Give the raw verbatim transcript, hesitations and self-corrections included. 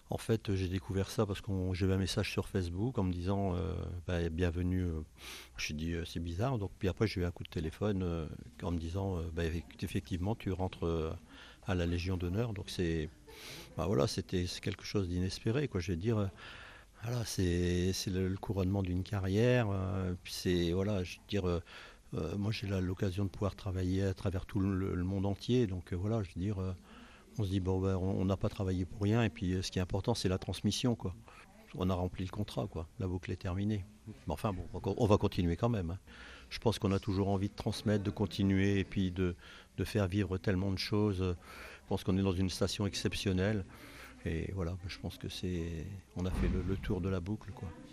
En fait, j'ai découvert ça parce que j'ai eu un message sur Facebook en me disant euh, bah, bienvenue. euh, J'ai dit euh, c'est bizarre. Donc puis après j'ai eu un coup de téléphone euh, en me disant euh, bah, effectivement tu rentres euh, à la Légion d'honneur. Donc c'est bah, voilà, c'était c'est quelque chose d'inespéré quoi. Je vais dire euh, voilà, c'est c'est le, le couronnement d'une carrière. Euh, puis c'est voilà, je veux dire euh, euh, moi j'ai là l'occasion de pouvoir travailler à travers tout le, le monde entier. Donc euh, voilà, je veux dire euh, on se dit bon ben, on on n'a pas travaillé pour rien. Et puis euh, ce qui est important c'est la transmission quoi. On a rempli le contrat, quoi. La boucle est terminée. Mais enfin, bon, on va continuer quand même, hein. Je pense qu'on a toujours envie de transmettre, de continuer et puis de, de faire vivre tellement de choses. Je pense qu'on est dans une station exceptionnelle. Et voilà, je pense que c'est, on a fait le, le tour de la boucle, quoi.